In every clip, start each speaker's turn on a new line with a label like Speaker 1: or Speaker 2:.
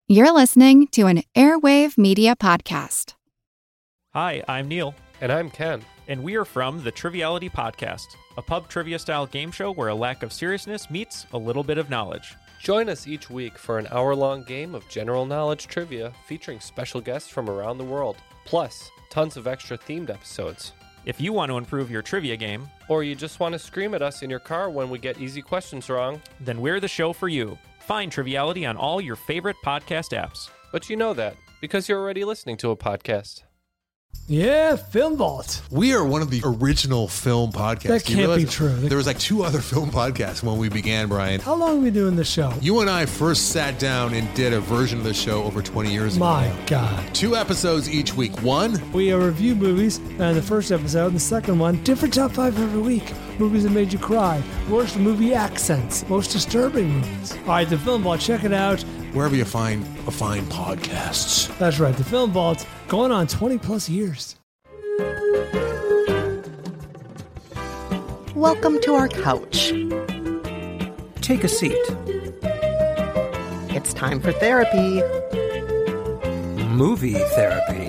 Speaker 1: You're listening to an Airwave Media Podcast.
Speaker 2: Hi, I'm Neil.
Speaker 3: And I'm Ken.
Speaker 2: And we are from the Triviality Podcast, a pub trivia-style game show where a lack of seriousness meets a little bit of knowledge.
Speaker 3: Join us each week for an hour-long game of general knowledge trivia featuring special guests from around the world, plus tons of extra themed episodes.
Speaker 2: If you want to improve your trivia game,
Speaker 3: or you just want to scream at us in your car when we get easy questions wrong,
Speaker 2: then we're the show for you. Find Triviality on all your favorite podcast apps.
Speaker 3: But you know that because you're already listening to a podcast.
Speaker 4: Yeah, Film Vault.
Speaker 5: We are one of the original film podcasts.
Speaker 4: That can't be true.
Speaker 5: There was like two other film podcasts when we began, Brian.
Speaker 4: How long have we been doing this show?
Speaker 5: You and I first sat down and did a version of the show over 20 years ago.
Speaker 4: My God.
Speaker 5: 2 episodes each week. One,
Speaker 4: we review movies, and the first episode and the second one, different top 5 every week. Movies that made you cry. Worst movie accents. Most disturbing movies. All right, the Film Vault, check it out.
Speaker 5: Wherever you find podcasts.
Speaker 4: That's right, the Film Vault, going on 20 plus years.
Speaker 6: Welcome to our couch.
Speaker 7: Take a seat.
Speaker 6: It's time for therapy.
Speaker 7: Movie therapy.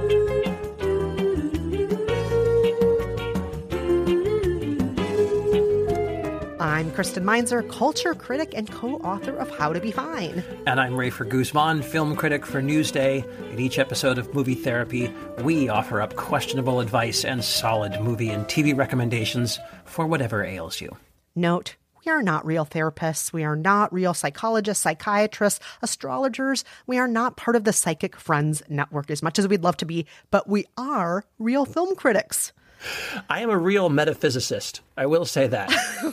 Speaker 6: I'm Kristen Meinzer, culture critic and co-author of How to Be Fine.
Speaker 7: And I'm Rafer Guzman, film critic for Newsday. In each episode of Movie Therapy, we offer up questionable advice and solid movie and TV recommendations for whatever ails you.
Speaker 6: Note, we are not real therapists. We are not real psychologists, psychiatrists, astrologers. We are not part of the Psychic Friends Network as much as we'd love to be, but we are real film critics.
Speaker 7: I am a real metaphysicist. I will say that.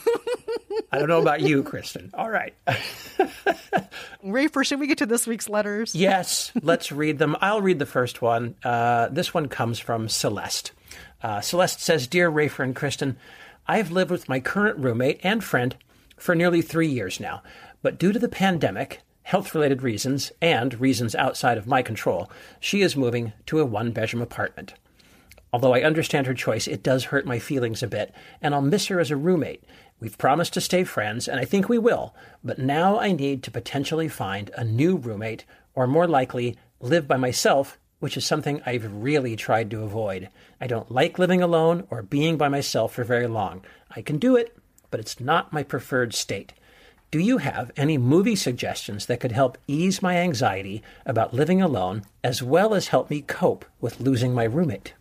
Speaker 7: I don't know about you, Kristen. All right.
Speaker 6: Rafer, should we get to this week's letters?
Speaker 7: Yes, let's read them. I'll read the first one. This one comes from Celeste. Celeste says, Dear Rafer and Kristen, I've lived with my current roommate and friend for nearly 3 years now. But due to the pandemic, health-related reasons, and reasons outside of my control, she is moving to a one-bedroom apartment. Although I understand her choice, it does hurt my feelings a bit, and I'll miss her as a roommate. We've promised to stay friends, and I think we will, but now I need to potentially find a new roommate, or more likely, live by myself, which is something I've really tried to avoid. I don't like living alone or being by myself for very long. I can do it, but it's not my preferred state. Do you have any movie suggestions that could help ease my anxiety about living alone, as well as help me cope with losing my roommate?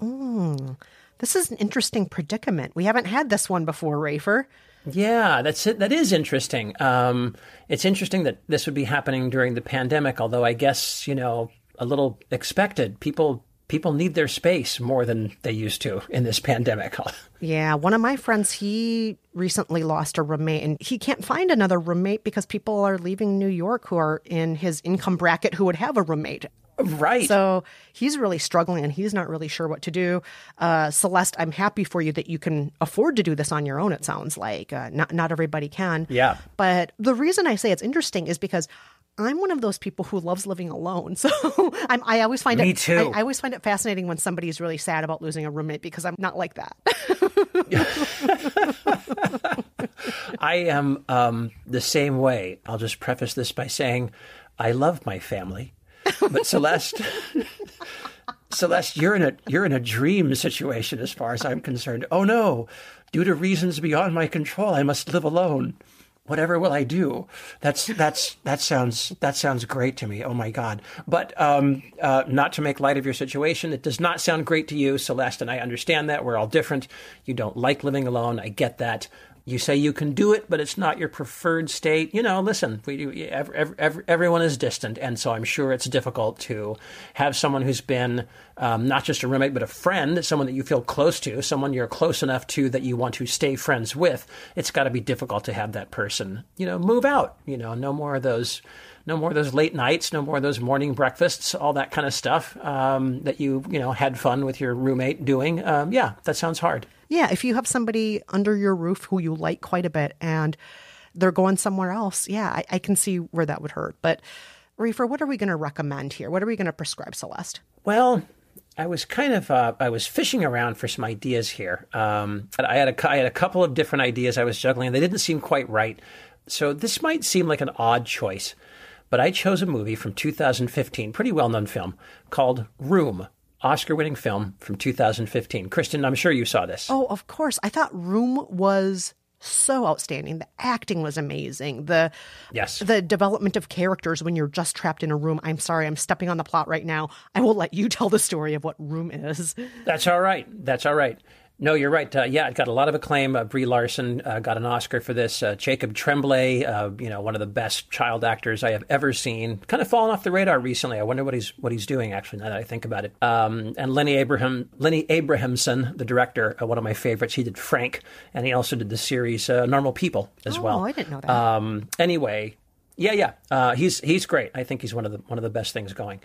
Speaker 6: This is an interesting predicament. We haven't had this one before, Rafer.
Speaker 7: Yeah, that's it. That is interesting. It's interesting that this would be happening during the pandemic, although I guess, a little expected. People need their space more than they used to in this pandemic.
Speaker 6: Yeah, one of my friends, he recently lost a roommate, and he can't find another roommate because people are leaving New York who are in his income bracket who would have a roommate.
Speaker 7: Right.
Speaker 6: So he's really struggling, and he's not really sure what to do. Celeste, I'm happy for you that you can afford to do this on your own, it sounds like. Not everybody can.
Speaker 7: Yeah.
Speaker 6: But the reason I say it's interesting is because I'm one of those people who loves living alone. So I always find
Speaker 7: Me too.
Speaker 6: I always find it fascinating when somebody's really sad about losing a roommate because I'm not like that.
Speaker 7: I am the same way. I'll just preface this by saying I love my family. But Celeste, you're in a dream situation as far as I'm concerned. Oh no, due to reasons beyond my control, I must live alone. Whatever will I do? That sounds great to me. Oh my God. But not to make light of your situation, it does not sound great to you, Celeste, and I understand that. We're all different. You don't like living alone. I get that. You say you can do it, but it's not your preferred state. Listen, everyone is distant, and so I'm sure it's difficult to have someone who's been not just a roommate, but a friend, someone that you feel close to, someone you're close enough to that you want to stay friends with. It's got to be difficult to have that person, move out. No more of those late nights, no more of those morning breakfasts, all that kind of stuff that you had fun with your roommate doing. Yeah, that sounds hard.
Speaker 6: Yeah, if you have somebody under your roof who you like quite a bit and they're going somewhere else, yeah, I can see where that would hurt. But Rafer, what are we going to recommend here? What are we going to prescribe, Celeste?
Speaker 7: Well, I was fishing around for some ideas here. I had a couple of different ideas I was juggling, and they didn't seem quite right. So this might seem like an odd choice, but I chose a movie from 2015, pretty well-known film, called Room, Oscar-winning film from 2015. Kristen, I'm sure you saw this.
Speaker 6: Oh, of course. I thought Room was so outstanding. The acting was amazing. The development of characters when you're just trapped in a room. I'm sorry, I'm stepping on the plot right now. I will let you tell the story of what Room is.
Speaker 7: That's all right. No, you're right. It got a lot of acclaim. Brie Larson got an Oscar for this. Jacob Tremblay, one of the best child actors I have ever seen, kind of fallen off the radar recently. I wonder what he's doing, actually, now that I think about it. And Lenny Abrahamson, the director, one of my favorites. He did Frank, and he also did the series Normal People as well.
Speaker 6: Oh, I didn't know that.
Speaker 7: Anyway. He's great. I think he's one of the best things going.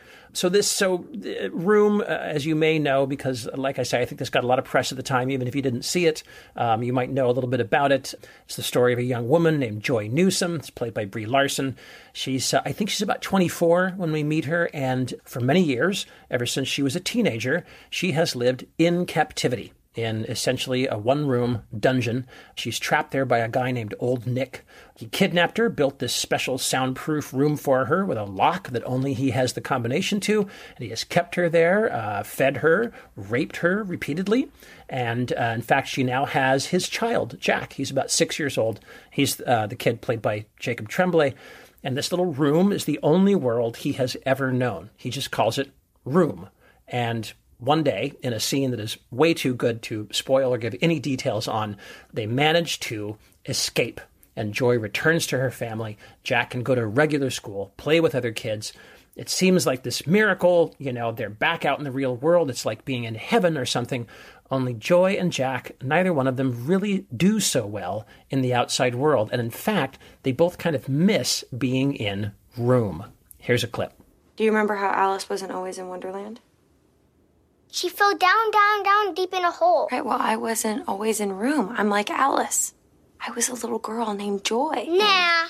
Speaker 7: Room, as you may know, because like I say, I think this got a lot of press at the time. Even if you didn't see it, you might know a little bit about it. It's the story of a young woman named Joy Newsome. It's played by Brie Larson. I think she's about 24 when we meet her, and for many years, ever since she was a teenager, she has lived in captivity in essentially a one-room dungeon. She's trapped there by a guy named Old Nick. He kidnapped her, built this special soundproof room for her with a lock that only he has the combination to, and he has kept her there, fed her, raped her repeatedly, and in fact, she now has his child, Jack. He's about 6 years old. He's the kid played by Jacob Tremblay, and this little room is the only world he has ever known. He just calls it Room, and one day, in a scene that is way too good to spoil or give any details on, they manage to escape. And Joy returns to her family. Jack can go to regular school, play with other kids. It seems like this miracle, they're back out in the real world. It's like being in heaven or something. Only Joy and Jack, neither one of them really do so well in the outside world. And in fact, they both kind of miss being in Room. Here's a clip.
Speaker 8: Do you remember how Alice wasn't always in Wonderland?
Speaker 9: She fell down, down, down, deep in a hole.
Speaker 8: Right, well, I wasn't always in Room. I'm like Alice. I was a little girl named Joy.
Speaker 9: Nah.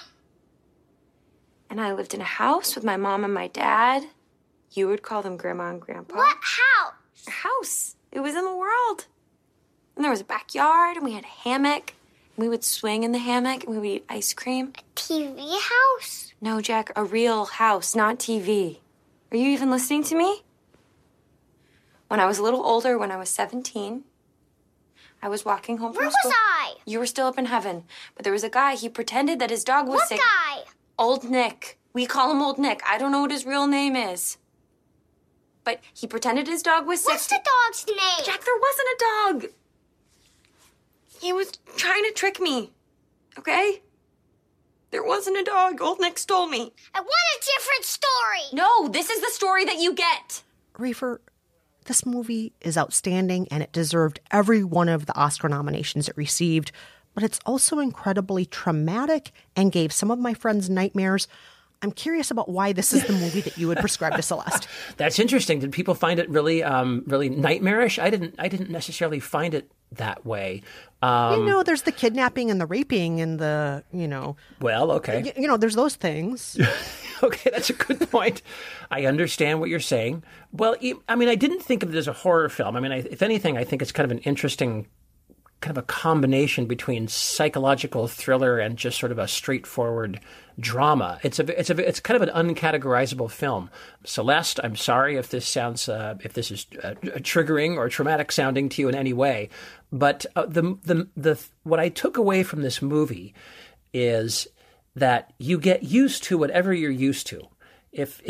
Speaker 8: And I lived in a house with my mom and my dad. You would call them Grandma and Grandpa.
Speaker 9: What house?
Speaker 8: A house. It was in the world. And there was a backyard, and we had a hammock. And we would swing in the hammock, and we would eat ice cream.
Speaker 9: A TV house?
Speaker 8: No, Jack, a real house, not TV. Are you even listening to me? When I was a little older, when I was 17, I was walking home from school.
Speaker 9: Where was I?
Speaker 8: You were still up in heaven. But there was a guy, he pretended that his dog was sick.
Speaker 9: What guy?
Speaker 8: Old Nick. We call him Old Nick. I don't know what his real name is. But he pretended his dog was sick.
Speaker 9: What's the dog's name?
Speaker 8: Jack, there wasn't a dog. He was trying to trick me. Okay? There wasn't a dog. Old Nick stole me.
Speaker 9: I want a different story.
Speaker 8: No, this is the story that you get.
Speaker 6: Reefer, this movie is outstanding, and it deserved every one of the Oscar nominations it received, but it's also incredibly traumatic and gave some of my friends nightmares. I'm curious about why this is the movie that you would prescribe to Celeste.
Speaker 7: That's interesting. Did people find it really, really nightmarish? I didn't necessarily find it that way.
Speaker 6: There's the kidnapping and the raping and the,
Speaker 7: Well, okay.
Speaker 6: There's those things.
Speaker 7: Okay, that's a good point. I understand what you're saying. Well, I didn't think of it as a horror film. If anything, I think it's kind of an interesting kind of a combination between psychological thriller and just sort of a straightforward drama. It's kind of an uncategorizable film. Celeste, I'm sorry if this sounds if this is triggering or traumatic sounding to you in any way, but the what I took away from this movie is that you get used to whatever you're used to. If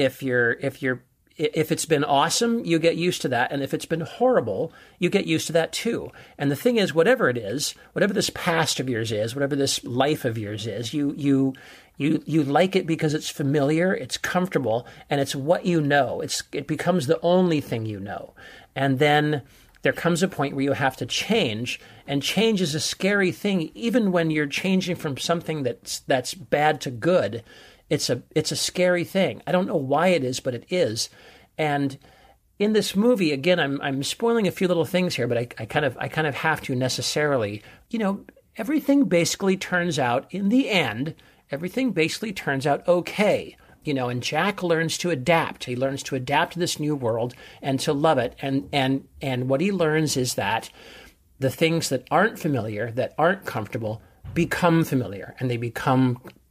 Speaker 7: it's been awesome, you get used to that. And if it's been horrible, you get used to that too. And the thing is, whatever it is, whatever this past of yours is, whatever this life of yours is, you like it because it's familiar, it's comfortable, and it's what you know. It becomes the only thing you know. And then there comes a point where you have to change, and change is a scary thing. Even when you're changing from something that's bad to good, it's a scary thing. I don't know why it is, but it is. And in this movie, again, I'm spoiling a few little things here, but I kind of have to necessarily. Everything basically turns out in the end. Everything basically turns out okay. And Jack learns to adapt. He learns to adapt to this new world and to love it. And what he learns is that the things that aren't familiar, that aren't comfortable, become familiar, and they become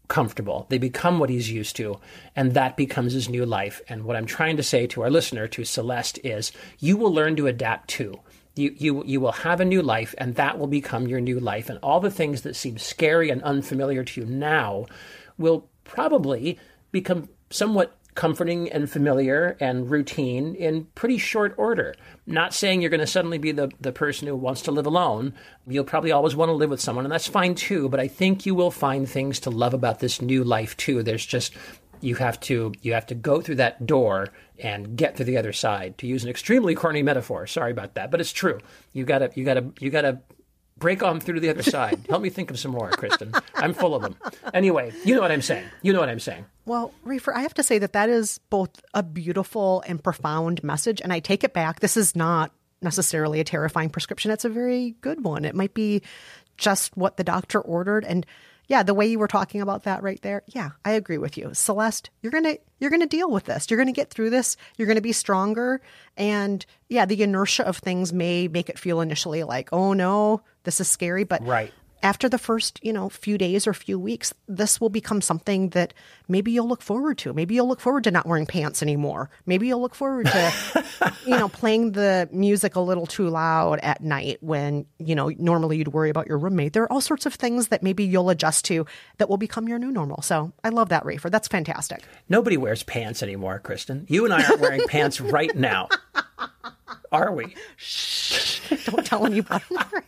Speaker 7: comfortable. They become what he's used to, and that becomes his new life. And what I'm trying to say to our listener, to Celeste, is you will learn to adapt too. You will have a new life, and that will become your new life. And all the things that seem scary and unfamiliar to you now will probably become somewhat comforting and familiar and routine in pretty short order. Not saying you're going to suddenly be the person who wants to live alone. You'll probably always want to live with someone, and that's fine too. But I think you will find things to love about this new life too. There's just you have to go through that door and get to the other side. To use an extremely corny metaphor, sorry about that, but it's true. You gotta break on through to the other side. Help me think of some more, Kristen. I'm full of them. Anyway, you know what I'm saying.
Speaker 6: Well, Rafer, I have to say that is both a beautiful and profound message, and I take it back. This is not necessarily a terrifying prescription. It's a very good one. It might be just what the doctor ordered. And yeah, the way you were talking about that right there, yeah, I agree with you. Celeste, you're gonna deal with this. You're gonna get through this. You're gonna be stronger. And yeah, the inertia of things may make it feel initially like, oh no, this is scary. But
Speaker 7: right.
Speaker 6: After the first, few days or few weeks, this will become something that maybe you'll look forward to. Maybe you'll look forward to not wearing pants anymore. Maybe you'll look forward to, playing the music a little too loud at night when, normally you'd worry about your roommate. There are all sorts of things that maybe you'll adjust to that will become your new normal. So I love that, Rafer. That's fantastic.
Speaker 7: Nobody wears pants anymore, Kristen. You and I aren't wearing pants right now. Are we?
Speaker 6: Shh. Don't tell anybody.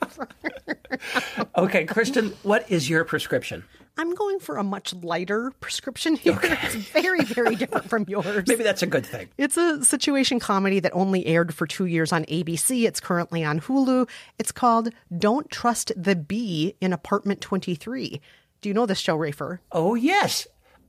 Speaker 7: Okay, Kristen, what is your prescription?
Speaker 6: I'm going for a much lighter prescription here. Okay. It's very, very different from yours.
Speaker 7: Maybe that's a good thing.
Speaker 6: It's a situation comedy that only aired for 2 years on ABC. It's currently on Hulu. It's called Don't Trust the Bee in Apartment 23. Do you know this show, Rafer?
Speaker 7: Oh, yes.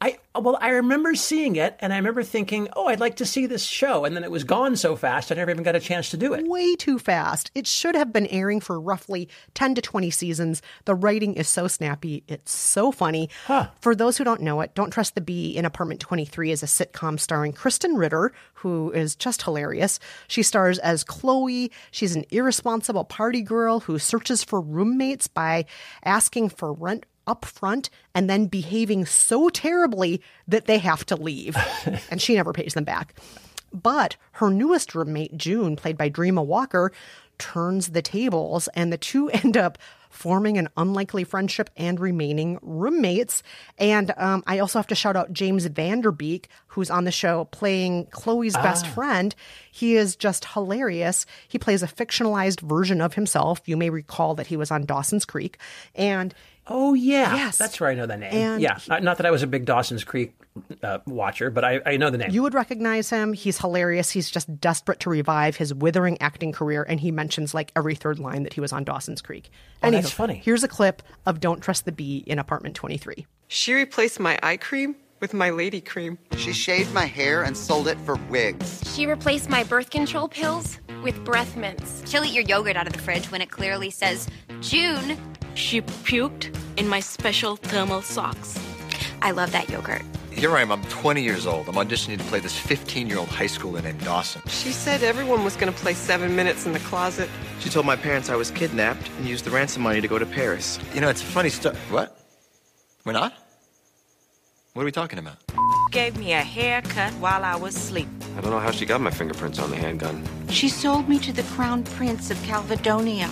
Speaker 7: I remember seeing it, and I remember thinking, oh, I'd like to see this show. And then it was gone so fast, I never even got a chance to do it.
Speaker 6: Way too fast. It should have been airing for roughly 10 to 20 seasons. The writing is so snappy. It's so funny.
Speaker 7: Huh.
Speaker 6: For those who don't know it, Don't Trust the Bee in Apartment 23 is a sitcom starring Kristen Ritter, who is just hilarious. She stars as Chloe. She's an irresponsible party girl who searches for roommates by asking for rent up front and then behaving so terribly that they have to leave. And she never pays them back. But her newest roommate, June, played by Dreama Walker, turns the tables, and the two end up forming an unlikely friendship and remaining roommates. And I also have to shout out James Vanderbeek, who's on the show playing Chloe's best friend. He is just hilarious. He plays a fictionalized version of himself. You may recall that he was on Dawson's Creek. And
Speaker 7: oh, yeah.
Speaker 6: Yes.
Speaker 7: That's right. I know the name.
Speaker 6: And
Speaker 7: yeah. Not that I was a big Dawson's Creek watcher, but I know the name.
Speaker 6: You would recognize him. He's hilarious. He's just desperate to revive his withering acting career. And he mentions like every third line that he was on Dawson's Creek.
Speaker 7: Oh, that's funny.
Speaker 6: Here's a clip of Don't Trust the Bee in Apartment 23.
Speaker 10: She replaced my eye cream with my lady cream.
Speaker 11: She shaved my hair and sold it for wigs.
Speaker 12: She replaced my birth control pills with breath mints.
Speaker 13: She'll eat your yogurt out of the fridge when it clearly says June.
Speaker 14: She puked in my special thermal socks.
Speaker 13: I love that yogurt.
Speaker 15: Here I am, I'm 20 years old. I'm auditioning to play this 15-year-old high schooler named Dawson.
Speaker 10: She said everyone was going to play 7 minutes in the closet.
Speaker 16: She told my parents I was kidnapped and used the ransom money to go to Paris.
Speaker 15: You know, it's a funny story. What? We're not? What are we talking about?
Speaker 17: Gave me a haircut while I was asleep.
Speaker 16: I don't know how she got my fingerprints on the handgun.
Speaker 17: She sold me to the Crown Prince of Calvadonia.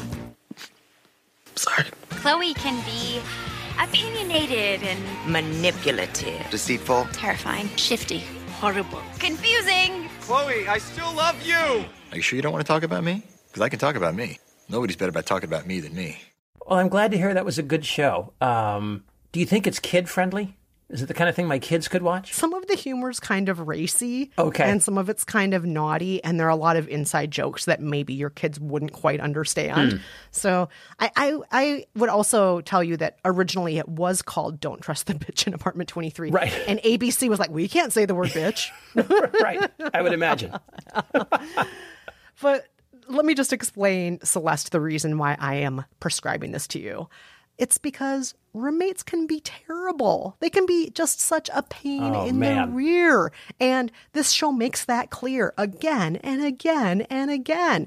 Speaker 16: Sorry.
Speaker 13: Chloe can be opinionated and
Speaker 17: manipulative,
Speaker 16: deceitful,
Speaker 13: terrifying, shifty,
Speaker 14: horrible,
Speaker 13: confusing.
Speaker 15: Chloe, I still love you! Are you sure you don't want to talk about me? Because I can talk about me. Nobody's better about talking about me than me.
Speaker 7: Well, I'm glad to hear that was a good show. Do you think it's kid-friendly? Is it the kind of thing my kids could watch?
Speaker 6: Some of the humor's kind of racy.
Speaker 7: Okay.
Speaker 6: And some of it's kind of naughty. And there are a lot of inside jokes that maybe your kids wouldn't quite understand. So I would also tell you that originally it was called Don't Trust the Bitch in Apartment 23.
Speaker 7: Right.
Speaker 6: And ABC was like, we can't say the word bitch.
Speaker 7: Right. I would imagine.
Speaker 6: But let me just explain, Celeste, the reason why I am prescribing this to you. It's because roommates can be terrible. They can be just such a pain in the rear. And this show makes that clear again and again and again.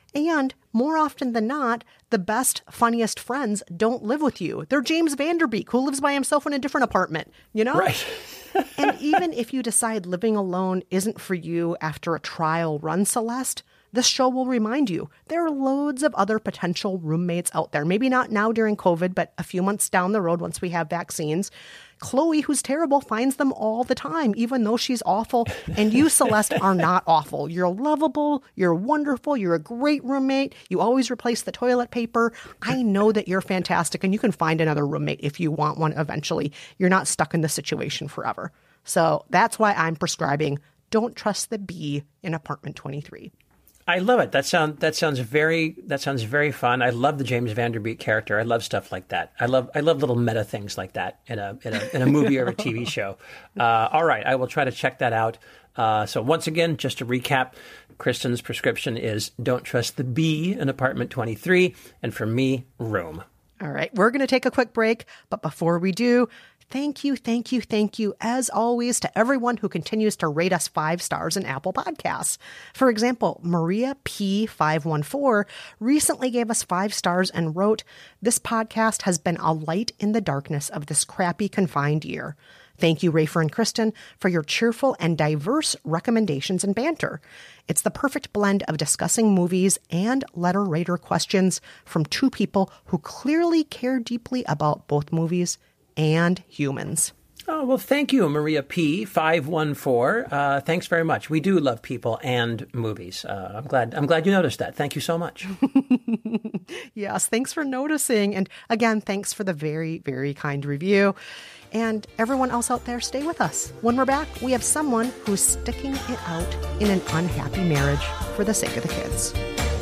Speaker 6: And more often than not, the best, funniest friends don't live with you. They're James Van Der Beek, who lives by himself in a different apartment, you know?
Speaker 7: Right.
Speaker 6: And even if you decide living alone isn't for you after a trial run, Celeste, this show will remind you there are loads of other potential roommates out there. Maybe not now during COVID, but a few months down the road once we have vaccines. Chloe, who's terrible, finds them all the time, even though she's awful. And you, Celeste, are not awful. You're lovable. You're wonderful. You're a great roommate. You always replace the toilet paper. I know that you're fantastic, and you can find another roommate if you want one eventually. You're not stuck in this situation forever. So that's why I'm prescribing Don't Trust the Bee in Apartment 23.
Speaker 7: I love it. That sounds very fun. I love the James Van Der Beek character. I love stuff like that. I love little meta things like that in a movie or a TV show. All right, I will try to check that out. So once again, just to recap, Kristen's prescription is Don't Trust the Bee in Apartment 23, and for me, Room.
Speaker 6: All right, we're going to take a quick break, but before we do, thank you, as always, to everyone who continues to rate us 5 stars in Apple Podcasts. For example, Maria P514 recently gave us 5 stars and wrote, "This podcast has been a light in the darkness of this crappy confined year. Thank you, Rafer and Kristen, for your cheerful and diverse recommendations and banter. It's the perfect blend of discussing movies and letter writer questions from 2 people who clearly care deeply about both movies and humans."
Speaker 7: Oh, well, thank you, Maria P514. Thanks very much. We do love people and movies. I'm glad you noticed that. Thank you so much.
Speaker 6: Yes, thanks for noticing. And again, thanks for the very, very kind review. And everyone else out there, stay with us. When we're back, we have someone who's sticking it out in an unhappy marriage for the sake of the kids.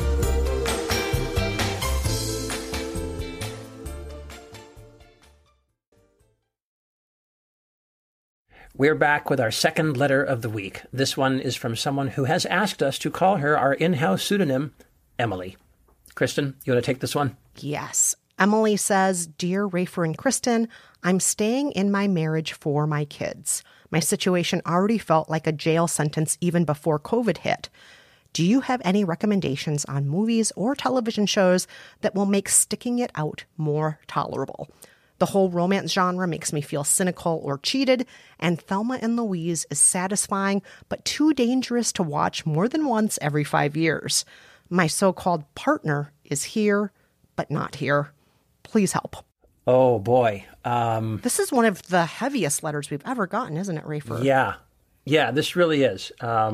Speaker 7: We're back with our second letter of the week. This one is from someone who has asked us to call her our in-house pseudonym, Emily. Kristen, you want to take this one?
Speaker 6: Yes. Emily says, "Dear Rafer and Kristen, I'm staying in my marriage for my kids. My situation already felt like a jail sentence even before COVID hit. Do you have any recommendations on movies or television shows that will make sticking it out more tolerable? The whole romance genre makes me feel cynical or cheated, and Thelma and Louise is satisfying but too dangerous to watch more than once every 5 years. My so-called partner is here, but not here. Please help."
Speaker 7: Oh, boy.
Speaker 6: This is one of the heaviest letters we've ever gotten, isn't it, Rafer?
Speaker 7: Yeah, this really is.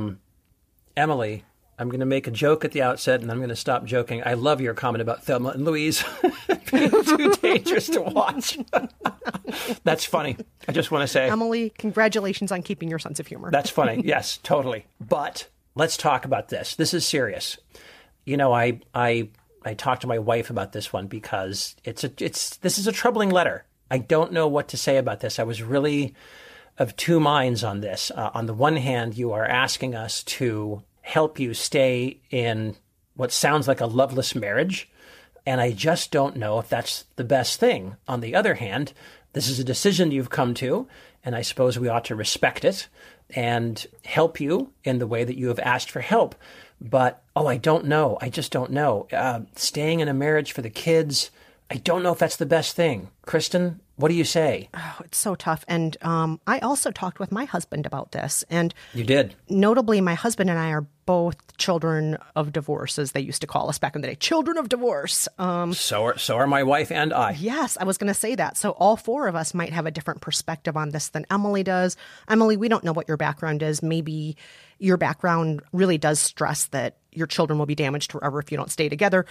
Speaker 7: Emily, I'm going to make a joke at the outset, and I'm going to stop joking. I love your comment about Thelma and Louise being too dangerous to watch. That's funny. I just want to say.
Speaker 6: Emily, congratulations on keeping your sense of humor.
Speaker 7: That's funny. Yes, totally. But let's talk about this. This is serious. You know, I talked to my wife about this one because this is a troubling letter. I don't know what to say about this. I was really of two minds on this. On the one hand, you are asking us to help you stay in what sounds like a loveless marriage, and I just don't know if that's the best thing. On the other hand, this is a decision you've come to, and I suppose we ought to respect it and help you in the way that you have asked for help. But, I don't know. I just don't know. Staying in a marriage for the kids, I don't know if that's the best thing. Kristen, what do you say?
Speaker 6: Oh, it's so tough. And I also talked with my husband about this. And
Speaker 7: you did?
Speaker 6: Notably, my husband and I are both children of divorce, as they used to call us back in the day. Children of divorce.
Speaker 7: So are my wife and I.
Speaker 6: Yes, I was going to say that. So all 4 of us might have a different perspective on this than Emily does. Emily, we don't know what your background is. Maybe your background really does stress that your children will be damaged forever if you don't stay together.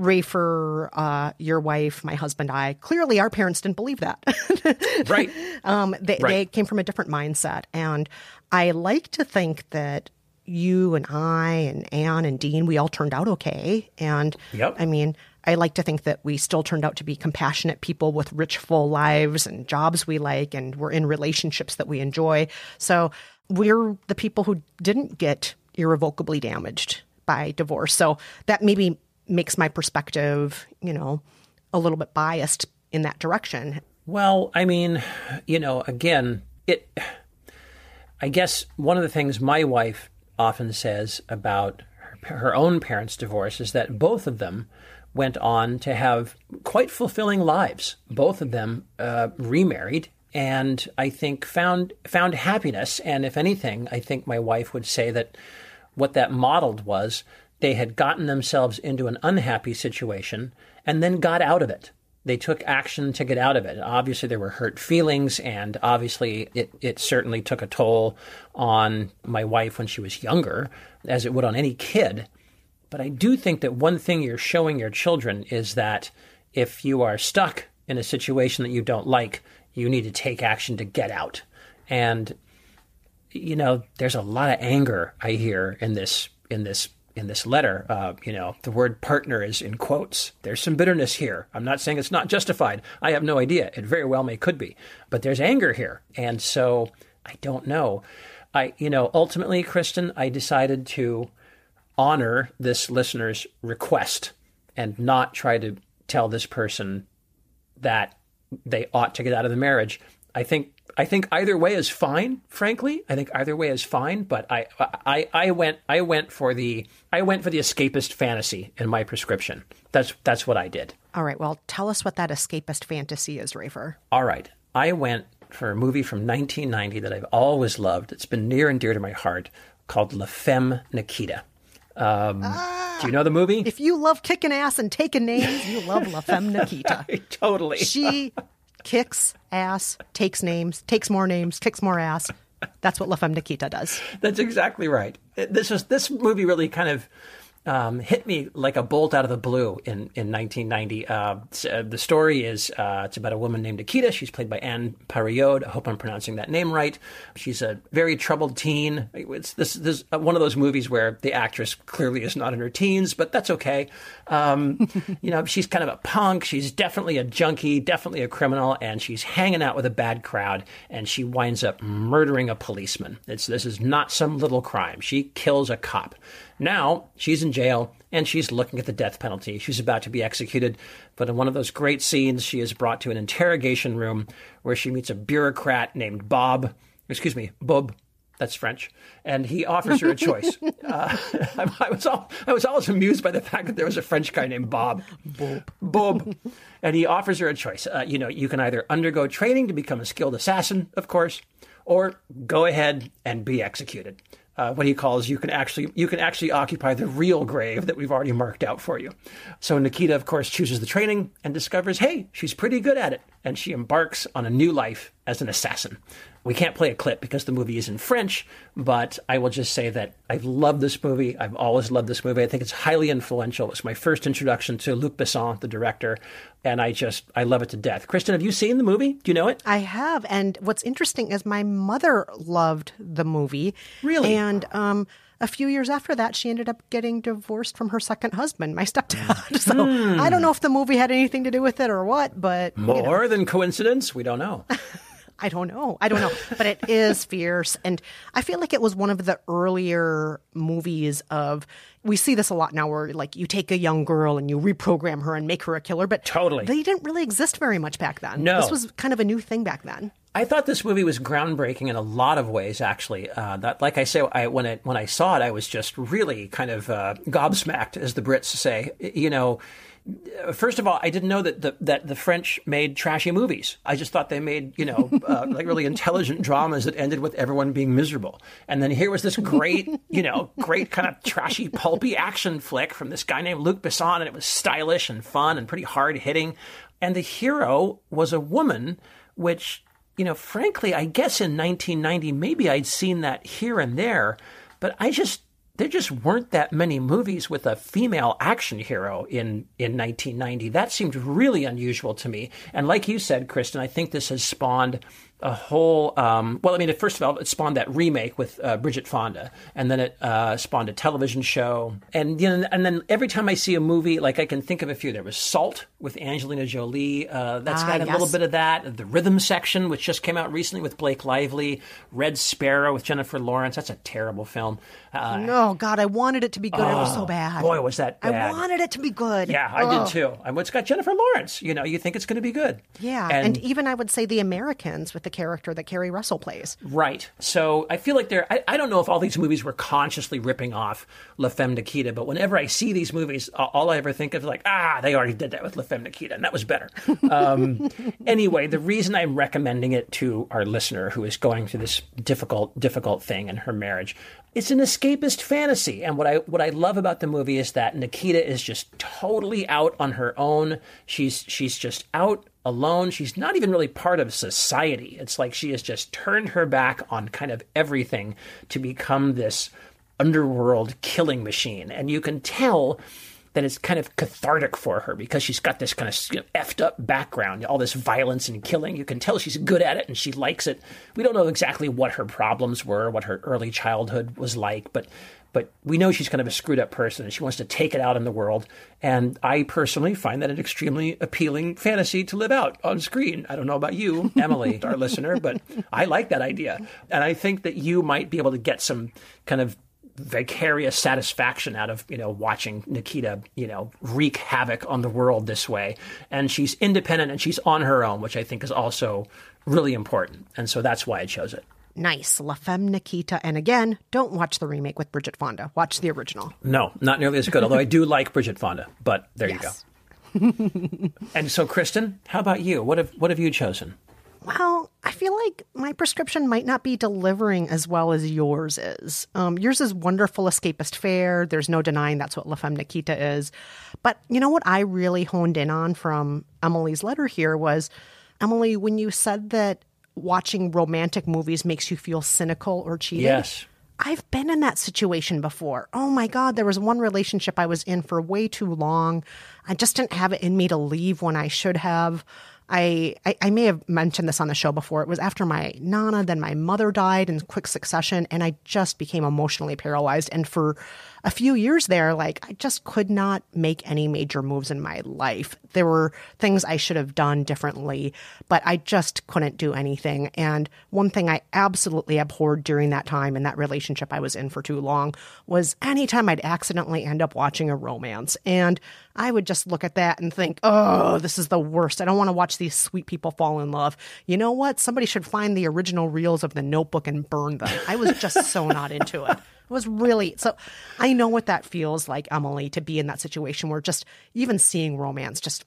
Speaker 6: Rafer, your wife, my husband, I, clearly our parents didn't believe that.
Speaker 7: Right.
Speaker 6: They came from a different mindset. And I like to think that you and I and Anne and Dean, we all turned out okay. And I mean, I like to think that we still turned out to be compassionate people with rich, full lives and jobs we like, and we're in relationships that we enjoy. So we're the people who didn't get irrevocably damaged by divorce. So that maybe makes my perspective, a little bit biased in that direction.
Speaker 7: Well, I mean, again, I guess one of the things my wife often says about her her own parents' divorce is that both of them went on to have quite fulfilling lives. Both of them remarried, and I think found happiness. And if anything, I think my wife would say that what that modeled was they had gotten themselves into an unhappy situation and then got out of it. They took action to get out of it. Obviously, there were hurt feelings, and obviously it certainly took a toll on my wife when she was younger, as it would on any kid. But I do think that one thing you're showing your children is that if you are stuck in a situation that you don't like, you need to take action to get out. And, you know, there's a lot of anger I hear in this letter. The word partner is in quotes. There's some bitterness here. I'm not saying it's not justified. I have no idea. It very well could be. But there's anger here. And so I don't know. Ultimately, Kristen, I decided to honor this listener's request and not try to tell this person that they ought to get out of the marriage. I think either way is fine, frankly. I think either way is fine, but I went for the escapist fantasy in my prescription. That's what I did.
Speaker 6: All right, well, tell us what that escapist fantasy is, Rafer.
Speaker 7: All right. I went for a movie from 1990 that I've always loved. It's been near and dear to my heart, called La Femme Nikita. Do you know the movie?
Speaker 6: If you love kicking ass and taking names, you love La Femme Nikita.
Speaker 7: Totally.
Speaker 6: She kicks ass, takes names, takes more names, kicks more ass. That's what La Femme Nikita does.
Speaker 7: That's exactly right. This movie really kind of hit me like a bolt out of the blue in 1990. The story is it's about a woman named Nikita. She's played by Anne Pariod. I hope I'm pronouncing that name right. She's a very troubled teen. This is one of those movies where the actress clearly is not in her teens, but that's okay. She's kind of a punk. She's definitely a junkie, definitely a criminal, and she's hanging out with a bad crowd, and she winds up murdering a policeman. This is not some little crime. She kills a cop. Now, she's in jail, and she's looking at the death penalty. She's about to be executed, but in one of those great scenes, she is brought to an interrogation room where she meets a bureaucrat named Bob. That's French. And he offers her a choice. I was always amused by the fact that there was a French guy named Bob. Bob. And he offers her a choice. You can either undergo training to become a skilled assassin, of course, or go ahead and be executed. What he calls you can actually occupy the real grave that we've already marked out for you. So Nikita, of course, chooses the training and discovers, hey, she's pretty good at it. And she embarks on a new life as an assassin. We can't play a clip because the movie is in French, but I will just say that I've loved this movie. I've always loved this movie. I think it's highly influential. It's my first introduction to Luc Besson, the director, and I love it to death. Kristen, have you seen the movie? Do you know it?
Speaker 6: I have, and what's interesting is my mother loved the movie.
Speaker 7: Really?
Speaker 6: And a few years after that, she ended up getting divorced from her second husband, my stepdad. So I don't know if the movie had anything to do with it or what, but...
Speaker 7: More than coincidence? We don't know.
Speaker 6: I don't know. But it is fierce. And I feel like it was one of the earlier movies of, we see this a lot now where like you take a young girl and you reprogram her and make her a killer. But
Speaker 7: totally,
Speaker 6: they didn't really exist very much back then.
Speaker 7: No.
Speaker 6: This was kind of a new thing back then.
Speaker 7: I thought this movie was groundbreaking in a lot of ways, actually. Like I say, when I saw it, I was just really kind of gobsmacked, as the Brits say. First of all, I didn't know that the French made trashy movies. I just thought they made, like really intelligent dramas that ended with everyone being miserable. And then here was this great kind of trashy, pulpy action flick from this guy named Luc Besson, and it was stylish and fun and pretty hard hitting. And the hero was a woman, which, frankly, I guess in 1990, maybe I'd seen that here and there, but there just weren't that many movies with a female action hero in 1990. That seemed really unusual to me. And like you said, Kristen, I think this has spawned a whole, first of all, it spawned that remake with Bridget Fonda, and then it spawned a television show. And then every time I see a movie, like I can think of a few. There was Salt with Angelina Jolie. That's got a little bit of that. The Rhythm Section, which just came out recently with Blake Lively. Red Sparrow with Jennifer Lawrence. That's a terrible film.
Speaker 6: No, God, I wanted it to be good. It was so bad.
Speaker 7: Boy, was that bad.
Speaker 6: I wanted it to be good.
Speaker 7: Yeah, I did too. It's got Jennifer Lawrence. You think it's going to be good.
Speaker 6: Yeah, and even I would say The Americans with the character that Carrie Russell plays.
Speaker 7: Right. So I feel like I don't know if all these movies were consciously ripping off La Femme Nikita, but whenever I see these movies, all I ever think of is like, they already did that with La Femme Nikita, and that was better. Anyway, the reason I'm recommending it to our listener who is going through this difficult thing in her marriage, it's an escapist fantasy. And what I love about the movie is that Nikita is just totally out on her own. She's just out alone. She's not even really part of society. It's like she has just turned her back on kind of everything to become this underworld killing machine. And you can tell that it's kind of cathartic for her because she's got this kind of effed up background, all this violence and killing. You can tell she's good at it and she likes it. We don't know exactly what her problems were, what her early childhood was like, but we know she's kind of a screwed up person and she wants to take it out in the world. And I personally find that an extremely appealing fantasy to live out on screen. I don't know about you, Emily, our listener, but I like that idea. And I think that you might be able to get some kind of vicarious satisfaction out of, watching Nikita, wreak havoc on the world this way. And she's independent and she's on her own, which I think is also really important. And so that's why I chose it.
Speaker 6: Nice. La Femme Nikita. And again, don't watch the remake with Bridget Fonda. Watch the original.
Speaker 7: No, not nearly as good, although I do like Bridget Fonda. But there you go. And so, Kristen, how about you? What have you chosen?
Speaker 6: Well, I feel like my prescription might not be delivering as well as yours is. Yours is wonderful escapist fare. There's no denying that's what La Femme Nikita is. But you know what I really honed in on from Emily's letter here was, Emily, when you said that watching romantic movies makes you feel cynical or cheated.
Speaker 7: Yes.
Speaker 6: I've been in that situation before. Oh my God, there was one relationship I was in for way too long. I just didn't have it in me to leave when I should have. I may have mentioned this on the show before. It was after my Nana, then my mother died in quick succession, and I just became emotionally paralyzed. And for a few years there, I just could not make any major moves in my life. There were things I should have done differently, but I just couldn't do anything. And one thing I absolutely abhorred during that time in that relationship I was in for too long was anytime I'd accidentally end up watching a romance. And I would just look at that and think, oh, this is the worst. I don't want to watch these sweet people fall in love. You know what? Somebody should find the original reels of The Notebook and burn them. I was just so not into it. It was really, so I know what that feels like, Emily, to be in that situation where just even seeing romance, just,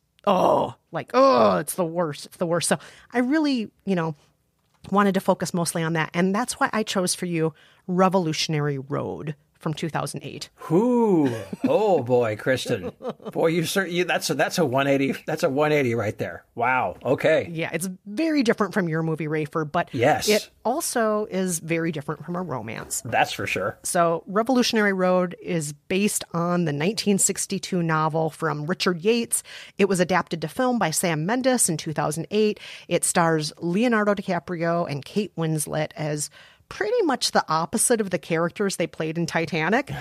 Speaker 6: it's the worst. It's the worst. So I really, wanted to focus mostly on that. And that's why I chose for you Revolutionary Road from 2008.
Speaker 7: Ooh, oh boy, Kristen, boy, that's a 180. That's a 180 right there. Wow. Okay.
Speaker 6: Yeah, it's very different from your movie, Rafer, but
Speaker 7: yes,
Speaker 6: it also is very different from a romance.
Speaker 7: That's for sure.
Speaker 6: So, Revolutionary Road is based on the 1962 novel from Richard Yates. It was adapted to film by Sam Mendes in 2008. It stars Leonardo DiCaprio and Kate Winslet as pretty much the opposite of the characters they played in Titanic.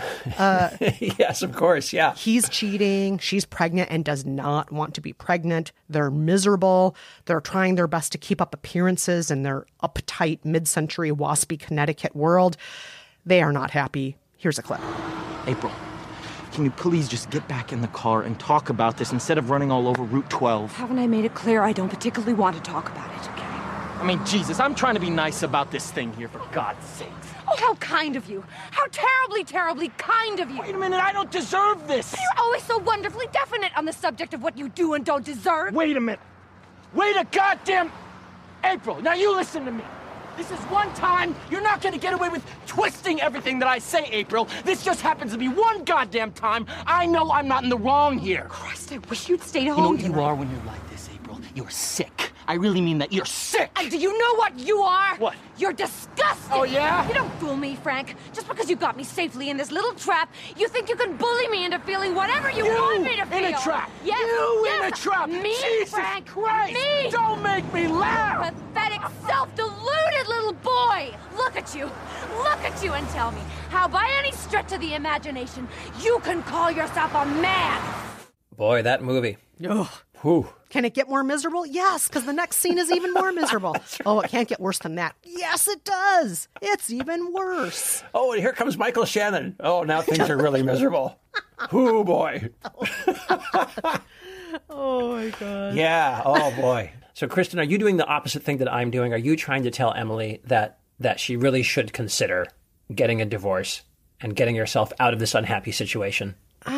Speaker 7: Yes, of course. Yeah.
Speaker 6: He's cheating. She's pregnant and does not want to be pregnant. They're miserable. They're trying their best to keep up appearances in their uptight mid-century waspy Connecticut world. They are not happy. Here's a clip.
Speaker 18: April, can you please just get back in the car and talk about this instead of running all over Route 12?
Speaker 19: Haven't I made it clear I don't particularly want to talk about it, okay?
Speaker 18: I mean, Jesus, I'm trying to be nice about this thing here, for God's sakes.
Speaker 19: Oh, how kind of you. How terribly, terribly kind of you.
Speaker 18: Wait a minute, I don't deserve this.
Speaker 19: But you're always so wonderfully definite on the subject of what you do and don't deserve.
Speaker 18: Wait a minute. Wait a goddamn... April, now you listen to me. This is one time you're not going to get away with twisting everything that I say, April. This just happens to be one goddamn time. I know I'm not in the wrong here.
Speaker 19: Christ, I wish you'd stayed home.
Speaker 18: You know what you are when you're like this, April? You're sick. I really mean that. You're sick.
Speaker 19: And do you know what you are?
Speaker 18: What?
Speaker 19: You're disgusting.
Speaker 18: Oh, yeah?
Speaker 19: You don't fool me, Frank. Just because you got me safely in this little trap, you think you can bully me into feeling whatever you want me to feel.
Speaker 18: In a trap.
Speaker 19: Yes.
Speaker 18: You
Speaker 19: yes.
Speaker 18: in a trap.
Speaker 19: Me,
Speaker 18: Jesus
Speaker 19: Frank.
Speaker 18: Christ.
Speaker 19: Me.
Speaker 18: Don't make me laugh.
Speaker 19: Pathetic, self-deluded little boy. Look at you. Look at you and tell me how by any stretch of the imagination you can call yourself a man.
Speaker 7: Boy, that movie.
Speaker 6: Ugh.
Speaker 7: Whew.
Speaker 6: Can it get more miserable? Yes, because the next scene is even more miserable. Oh, it can't get worse than that. Yes, it does. It's even worse.
Speaker 7: Oh, and here comes Michael Shannon. Oh, now things are really miserable. Ooh, boy.
Speaker 6: Oh, my God.
Speaker 7: Yeah. Oh, boy. So, Kristen, are you doing the opposite thing that I'm doing? Are you trying to tell Emily that she really should consider getting a divorce and getting herself out of this unhappy situation?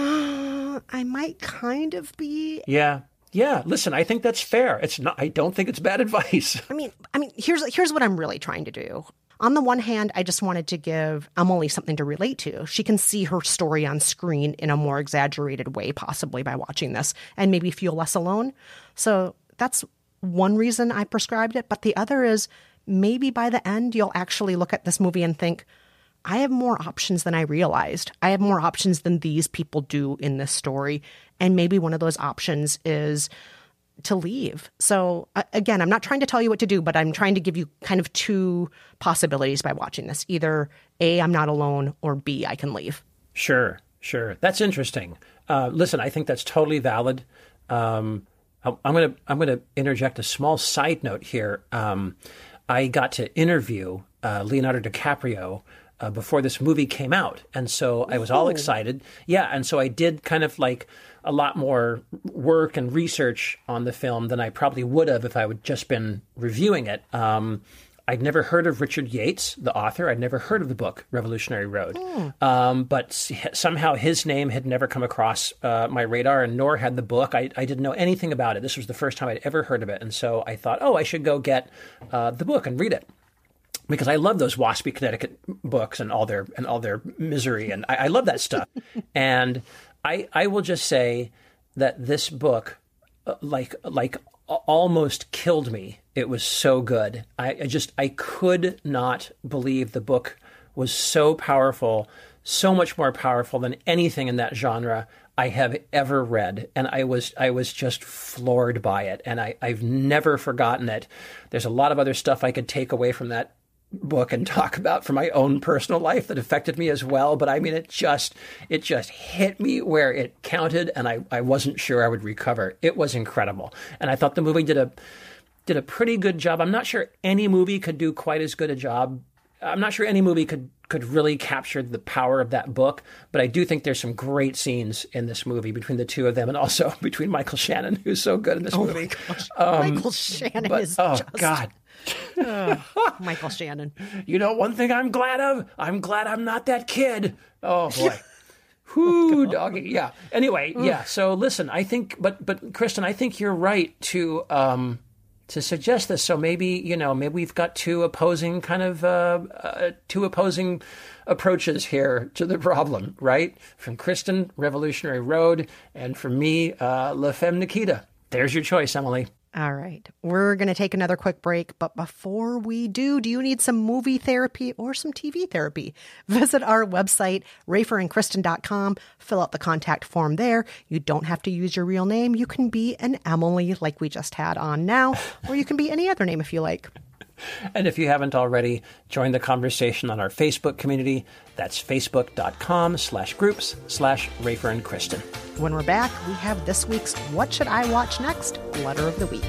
Speaker 6: I might kind of be.
Speaker 7: Yeah. Listen, I think that's fair. It's not. I don't think it's bad advice.
Speaker 6: I mean, here's what I'm really trying to do. On the one hand, I just wanted to give Emily something to relate to. She can see her story on screen in a more exaggerated way, possibly by watching this, and maybe feel less alone. So that's one reason I prescribed it. But the other is maybe by the end, you'll actually look at this movie and think, I have more options than I realized. I have more options than these people do in this story. And maybe one of those options is to leave. So again, I'm not trying to tell you what to do, but I'm trying to give you kind of two possibilities by watching this. Either A, I'm not alone, or B, I can leave.
Speaker 7: Sure. That's interesting. Listen, I think that's totally valid. I'm gonna interject a small side note here. I got to interview Leonardo DiCaprio before this movie came out. And so I was all excited. Yeah. And so I did kind of like a lot more work and research on the film than I probably would have if I would just been reviewing it. I'd never heard of Richard Yates, the author. I'd never heard of the book Revolutionary Road. But somehow his name had never come across my radar, and nor had the book. I didn't know anything about it. This was the first time I'd ever heard of it. And so I thought, I should go get the book and read it. Because I love those Waspy, Connecticut books and all their misery, and I love that stuff. And I will just say that this book, like almost killed me. It was so good. I could not believe the book was so powerful, so much more powerful than anything in that genre I have ever read. And I was just floored by it. And I've never forgotten it. There's a lot of other stuff I could take away from that book and talk about from my own personal life that affected me as well. But I mean, it just hit me where it counted, and I wasn't sure I would recover. It was incredible. And I thought the movie did a pretty good job. I'm not sure any movie could do quite as good a job. I'm not sure any movie could really capture the power of that book, but I do think there's some great scenes in this movie between the two of them, and also between Michael Shannon, who's so good in this movie.
Speaker 6: My gosh. Michael Shannon is just...
Speaker 7: Oh, God.
Speaker 6: Michael Shannon.
Speaker 7: You know, one thing I'm glad of? I'm glad I'm not that kid. Oh, boy. Whoo, doggy. Yeah. Anyway, yeah. So listen, I think, but Kristen, I think you're right to suggest this. So maybe we've got two opposing approaches here to the problem, right? From Kristen, Revolutionary Road, and from me, La Femme Nikita. There's your choice, Emily.
Speaker 6: All right. We're going to take another quick break. But before we do you need some movie therapy or some TV therapy? Visit our website, raferandkristen.com. Fill out the contact form there. You don't have to use your real name. You can be an Emily like we just had on now, or you can be any other name if you like.
Speaker 7: And if you haven't already, join the conversation on our Facebook community. That's facebook.com/groups/RaferandKristen.
Speaker 6: When we're back, we have this week's What Should I Watch Next? Letter of the Week.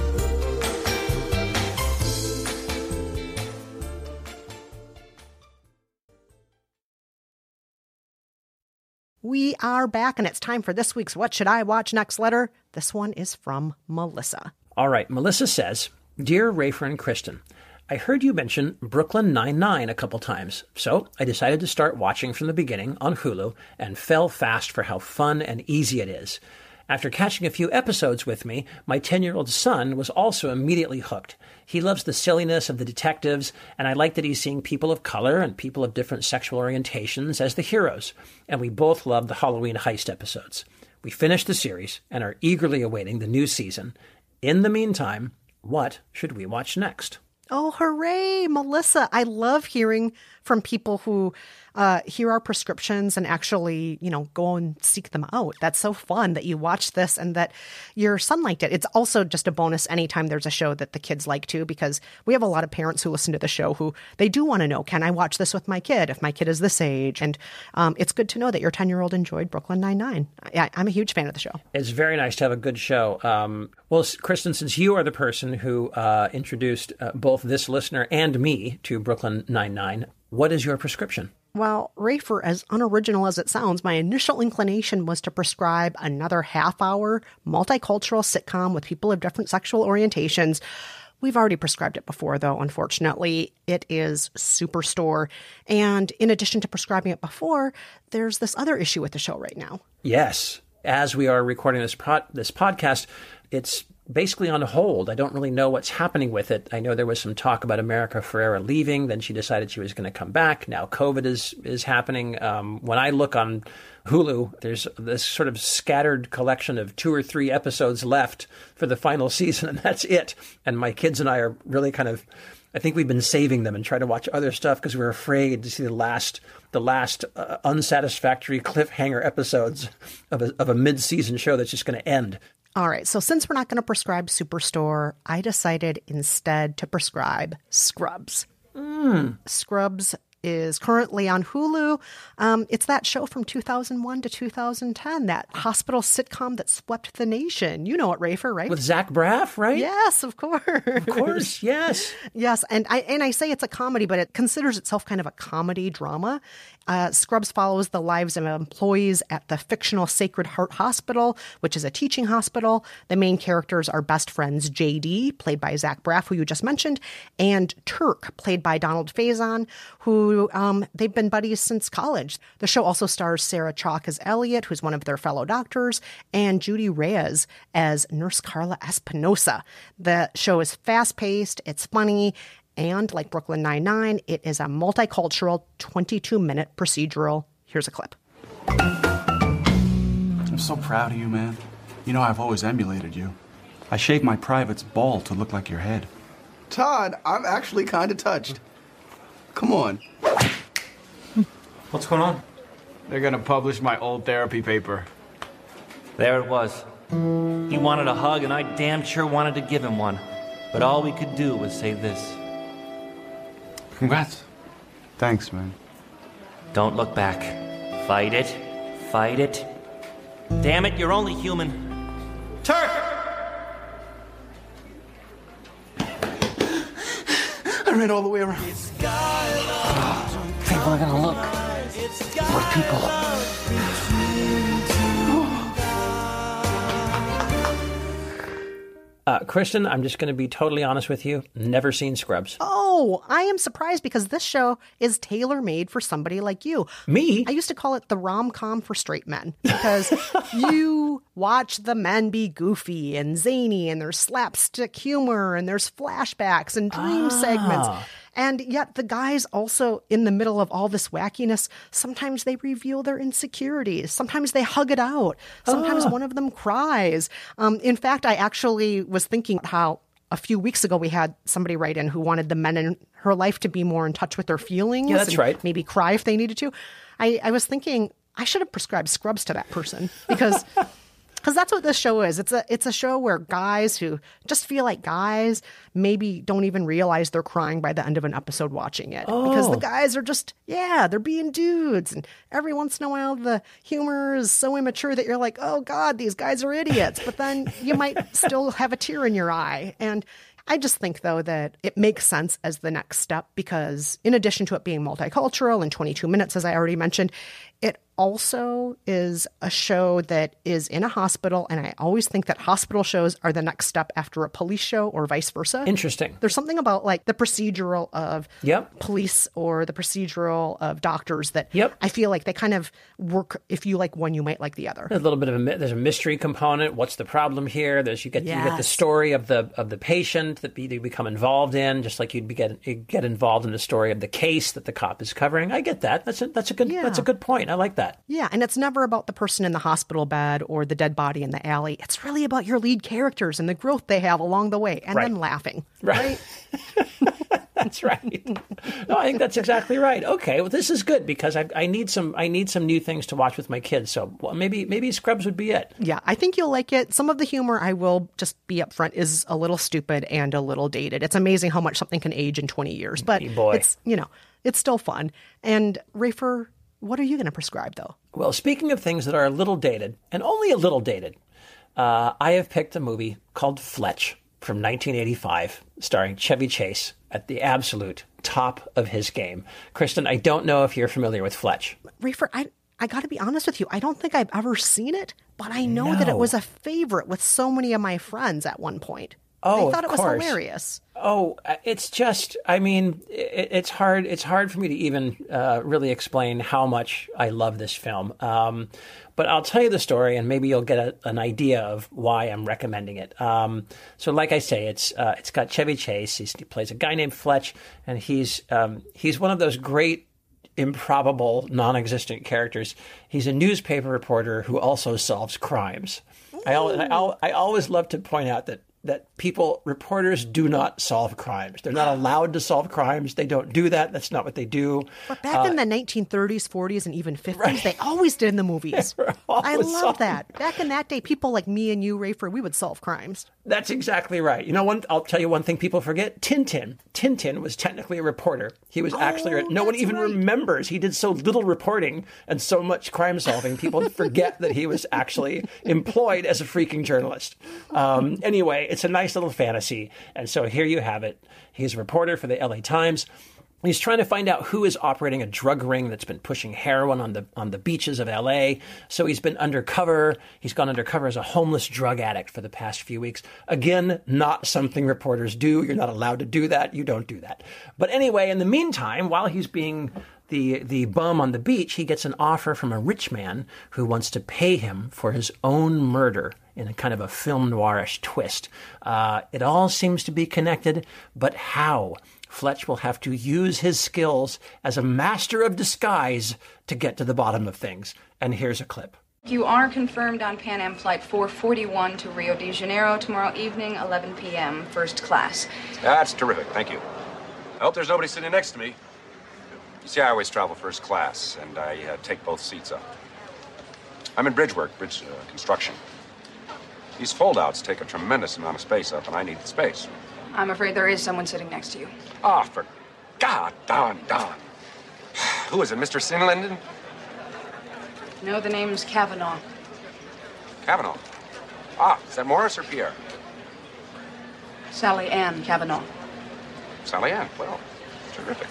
Speaker 6: We are back, and it's time for this week's What Should I Watch Next letter. This one is from Melissa.
Speaker 7: All right. Melissa says, Dear Rafer and Kristen, I heard you mention Brooklyn Nine-Nine a couple times, so I decided to start watching from the beginning on Hulu and fell fast for how fun and easy it is. After catching a few episodes with me, my 10-year-old son was also immediately hooked. He loves the silliness of the detectives, and I like that he's seeing people of color and people of different sexual orientations as the heroes, and we both love the Halloween heist episodes. We finished the series and are eagerly awaiting the new season. In the meantime, what should we watch next?
Speaker 6: Oh, hooray, Melissa. I love hearing from people who hear our prescriptions and actually, go and seek them out. That's so fun that you watched this and that your son liked it. It's also just a bonus anytime there's a show that the kids like too, because we have a lot of parents who listen to the show who they do want to know, can I watch this with my kid if my kid is this age? And it's good to know that your 10-year-old enjoyed Brooklyn Nine-Nine. I'm a huge fan of the show.
Speaker 7: It's very nice to have a good show. Well, Kristen, since you are the person who introduced both this listener and me to Brooklyn Nine-Nine, what is your prescription?
Speaker 6: Well, Rafer, as unoriginal as it sounds, my initial inclination was to prescribe another half-hour multicultural sitcom with people of different sexual orientations. We've already prescribed it before, though, unfortunately. It is Superstore. And in addition to prescribing it before, there's this other issue with the show right now.
Speaker 7: Yes. As we are recording this podcast, it's basically on hold. I don't really know what's happening with it. I know there was some talk about America Ferrera leaving. Then she decided she was going to come back. Now COVID is happening. When I look on Hulu, there's this sort of scattered collection of 2 or 3 episodes left for the final season, and that's it. And my kids and I are really I think we've been saving them and trying to watch other stuff because we're afraid to see the last unsatisfactory cliffhanger episodes of a mid-season show that's just going to end.
Speaker 6: All right, so since we're not going to prescribe Superstore, I decided instead to prescribe Scrubs. Scrubs is currently on Hulu. It's that show from 2001 to 2010, that hospital sitcom that swept the nation. You know it, Rafer, right?
Speaker 7: With Zach Braff, right?
Speaker 6: Yes, of course.
Speaker 7: Of course, yes.
Speaker 6: Yes, and I say it's a comedy, but it considers itself kind of a comedy drama. Scrubs follows the lives of employees at the fictional Sacred Heart Hospital, which is a teaching hospital. The main characters are best friends JD, played by Zach Braff, who you just mentioned, and Turk, played by Donald Faison, who they've been buddies since college. The show also stars Sarah Chalke as Elliot, who's one of their fellow doctors, and Judy Reyes as Nurse Carla Espinosa. The show is fast-paced, it's funny, and like Brooklyn Nine-Nine, it is a multicultural 22-minute procedural. Here's a clip.
Speaker 20: I'm so proud of you, man. You know, I've always emulated you. I shaved my private's bald to look like your head.
Speaker 21: Todd, I'm actually kind of touched. Come on.
Speaker 22: What's going on?
Speaker 21: They're gonna publish my old therapy paper.
Speaker 22: There it was. He wanted a hug, and I damn sure wanted to give him one. But all we could do was say this.
Speaker 20: Congrats. Thanks, man.
Speaker 22: Don't look back. Fight it. Fight it. Damn it, you're only human. Turk!
Speaker 21: I ran all the way around.
Speaker 22: People are gonna look. What people?
Speaker 7: Kristen, I'm just going to be totally honest with you. Never seen Scrubs.
Speaker 6: Oh, I am surprised because this show is tailor-made for somebody like you.
Speaker 7: Me?
Speaker 6: I used to call it the rom-com for straight men because you watch the men be goofy and zany and there's slapstick humor and there's flashbacks and dream segments. And yet the guys also, in the middle of all this wackiness, sometimes they reveal their insecurities. Sometimes they hug it out. Sometimes one of them cries. In fact, I actually was thinking how a few weeks ago we had somebody write in who wanted the men in her life to be more in touch with their feelings.
Speaker 7: Yeah, that's right.
Speaker 6: Maybe cry if they needed to. I was thinking I should have prescribed Scrubs to that person because that's what this show is. It's a show where guys who just feel like guys maybe don't even realize they're crying by the end of an episode watching it. Because the guys are just, they're being dudes. And every once in a while, the humor is so immature that you're like, oh, God, these guys are idiots. But then you might still have a tear in your eye. And I just think, though, that it makes sense as the next step because in addition to it being multicultural and 22 minutes, as I already mentioned, it also is a show that is in a hospital, and I always think that hospital shows are the next step after a police show or vice versa.
Speaker 7: Interesting.
Speaker 6: There's something about like the procedural of police or the procedural of doctors that I feel like they kind of work. If you like one, you might like the other.
Speaker 7: A little bit of there's a mystery component. What's the problem here? You get the story of the patient that you become involved in, just like you'd get involved in the story of the case that the cop is covering. I get that. That's a good point. I like that.
Speaker 6: Yeah, and it's never about the person in the hospital bed or the dead body in the alley. It's really about your lead characters and the growth they have along the way and them laughing. Right?
Speaker 7: That's right. No, I think that's exactly right. Okay, well, this is good because I need some new things to watch with my kids. So maybe Scrubs would be it.
Speaker 6: Yeah, I think you'll like it. Some of the humor, I will just be upfront, is a little stupid and a little dated. It's amazing how much something can age in 20 years, but it's still fun. And Rafer, what are you going to prescribe, though?
Speaker 7: Well, speaking of things that are a little dated, and only a little dated, I have picked a movie called Fletch from 1985, starring Chevy Chase at the absolute top of his game. Kristen, I don't know if you're familiar with Fletch.
Speaker 6: Rafer, I got to be honest with you. I don't think I've ever seen it, but I know that it was a favorite with so many of my friends at one point.
Speaker 7: Oh,
Speaker 6: they thought it was
Speaker 7: course.
Speaker 6: Hilarious.
Speaker 7: Oh, it's just, I mean, it's hard. It's hard for me to even really explain how much I love this film. But I'll tell you the story, and maybe you'll get an idea of why I'm recommending it. So, like I say, it's got Chevy Chase. He plays a guy named Fletch, and he's one of those great, improbable, non-existent characters. He's a newspaper reporter who also solves crimes. I always love to point out that reporters do not solve crimes. They're not allowed to solve crimes. They don't do that. That's not what they do.
Speaker 6: But back in the 1930s, 40s, and even 50s, they always did in the movies. I love that. Back in that day, people like me and you, Rafer, we would solve crimes.
Speaker 7: That's exactly right. You know, I'll tell you one thing people forget. Tintin. Tintin was technically a reporter. He was actually, no one even remembers. He did so little reporting and so much crime solving. People forget that he was actually employed as a freaking journalist. Anyway, it's a nice little fantasy. And so here you have it. He's a reporter for the LA Times. He's trying to find out who is operating a drug ring that's been pushing heroin on the beaches of LA. So he's been undercover. He's gone undercover as a homeless drug addict for the past few weeks. Again, not something reporters do. You're not allowed to do that. You don't do that. But anyway, in the meantime, while he's being the bum on the beach, he gets an offer from a rich man who wants to pay him for his own murder in a kind of a film noirish twist. It all seems to be connected, but how? Fletch will have to use his skills as a master of disguise to get to the bottom of things. And here's a clip.
Speaker 1: You are confirmed on Pan Am Flight 441 to Rio de Janeiro tomorrow evening, 11 p.m., first class.
Speaker 2: That's terrific. Thank you. I hope there's nobody sitting next to me. You see, I always travel first class, and I take both seats up. I'm in bridge construction. These foldouts take a tremendous amount of space up, and I need the space.
Speaker 1: I'm afraid there is someone sitting next to you.
Speaker 2: Ah, for God darn. Who is it, Mr. Sinlinden?
Speaker 1: No, the name's Kavanaugh.
Speaker 2: Kavanaugh? Ah, is that Morris or Pierre?
Speaker 1: Sally Ann Kavanaugh.
Speaker 2: Sally Ann, well, terrific.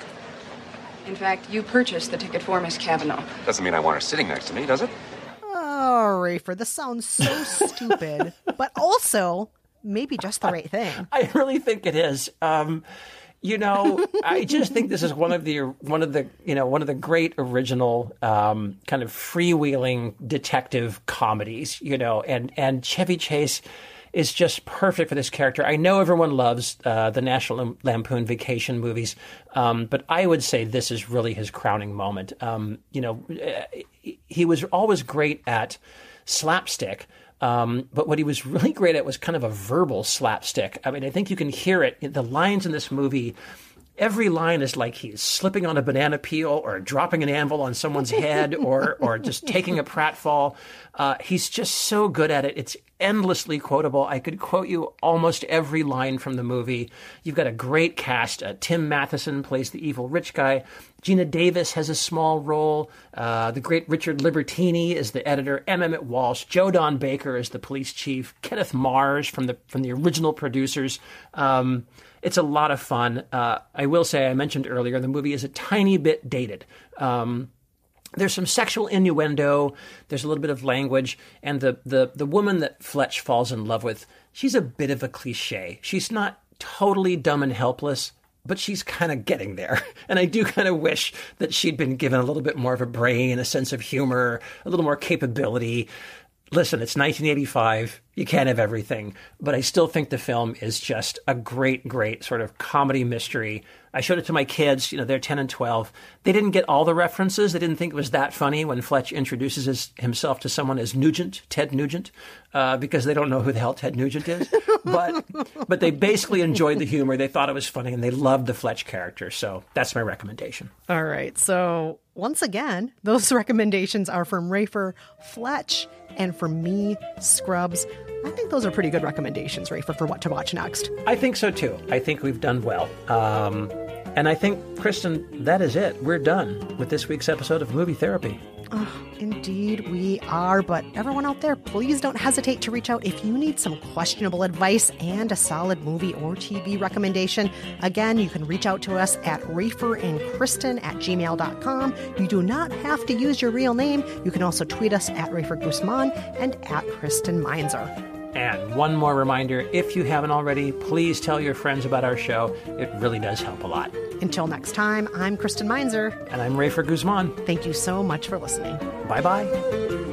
Speaker 1: In fact, you purchased the ticket for Miss Kavanaugh.
Speaker 2: Doesn't mean I want her sitting next to me, does it?
Speaker 6: Oh, Rafer, this sounds so stupid, but also maybe just the right thing.
Speaker 7: I really think it is. You know, I just think this is one of the great original kind of freewheeling detective comedies. You know, and Chevy Chase is just perfect for this character. I know everyone loves the National Lampoon Vacation movies, but I would say this is really his crowning moment. You know, he was always great at slapstick. But what he was really great at was kind of a verbal slapstick. I mean, I think you can hear it. The lines in this movie, every line is like he's slipping on a banana peel or dropping an anvil on someone's head or just taking a pratfall. He's just so good at it. It's endlessly quotable. I could quote you almost every line from the movie. You've got a great cast. Tim Matheson plays the evil rich guy. Gina Davis has a small role. The great Richard Libertini is the editor. M. Emmett Walsh. Joe Don Baker is the police chief. Kenneth Mars from the original producers. It's a lot of fun. I will say, I mentioned earlier, the movie is a tiny bit dated. There's some sexual innuendo. There's a little bit of language. And the woman that Fletch falls in love with, she's a bit of a cliche. She's not totally dumb and helpless, but she's kind of getting there. And I do kind of wish that she'd been given a little bit more of a brain, a sense of humor, a little more capability. Listen, it's 1985. You can't have everything. But I still think the film is just a great, great sort of comedy mystery. I showed it to my kids. You know, they're 10 and 12. They didn't get all the references. They didn't think it was that funny when Fletch introduces himself to someone as Nugent, Ted Nugent, because they don't know who the hell Ted Nugent is. But they basically enjoyed the humor. They thought it was funny, and they loved the Fletch character. So that's my recommendation.
Speaker 6: All right. So once again, those recommendations are from Rafer, Fletch, and from me, Scrubs. I think those are pretty good recommendations, Rafer, for what to watch next.
Speaker 7: I think so, too. I think we've done well. And I think, Kristen, that is it. We're done with this week's episode of Movie Therapy.
Speaker 6: Oh, indeed we are. But everyone out there, please don't hesitate to reach out if you need some questionable advice and a solid movie or TV recommendation. Again, you can reach out to us at raferandkristen@gmail.com. You do not have to use your real name. You can also tweet us at Rafer Guzman and at Kristen Meinzer.
Speaker 7: And one more reminder, if you haven't already, please tell your friends about our show. It really does help a lot.
Speaker 6: Until next time, I'm Kristen Meinzer.
Speaker 7: And I'm Rafer Guzman.
Speaker 6: Thank you so much for listening.
Speaker 7: Bye-bye.